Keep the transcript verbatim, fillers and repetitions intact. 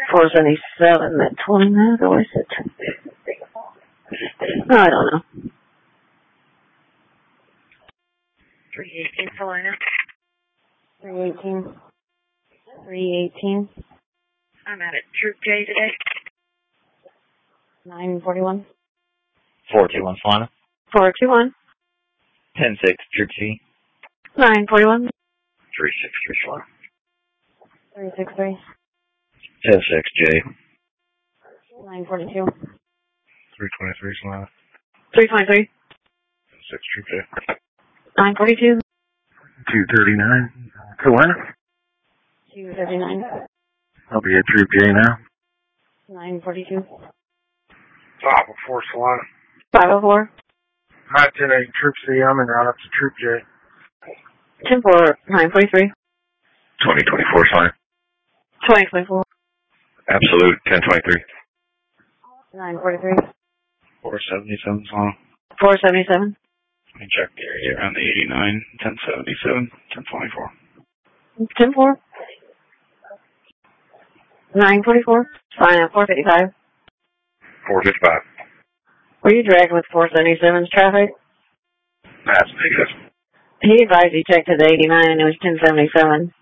four seventy-seven, that twenty-nine, or is it? I don't know. three eighteen, Helena. three eighteen. three eighteen. I'm out at Troop J today. nine forty-one. four two one, Solana. four two one. ten six, Troop C. nine forty-one. three six three, Solana. three six three. ten six, J. nine forty-two. three twenty-three, Solana. three twenty-three. six, Troop J. nine forty-two. two thirty-nine, Solana. two thirty-nine. I'll be at Troop J now. nine forty-two. five oh four, Solana. five oh four. Hi, ten eight, Troop C. I'm en route up to Troop J. ten four, nine forty-three. twenty twenty-four, Solana. twenty twenty-four. Absolute, ten twenty-three. nine forty-three. four seventy-seven, Solana. four seventy-seven. Let me check the area around the eighty-nine, ten seventy-seven, ten twenty-four. ten four. nine forty-four. Fine at four fifty-five. four fifty-five. Were you dragging with four seventy-seven's traffic? That's negative. He advised he checked to the eighty-nine and it was ten seventy-seven.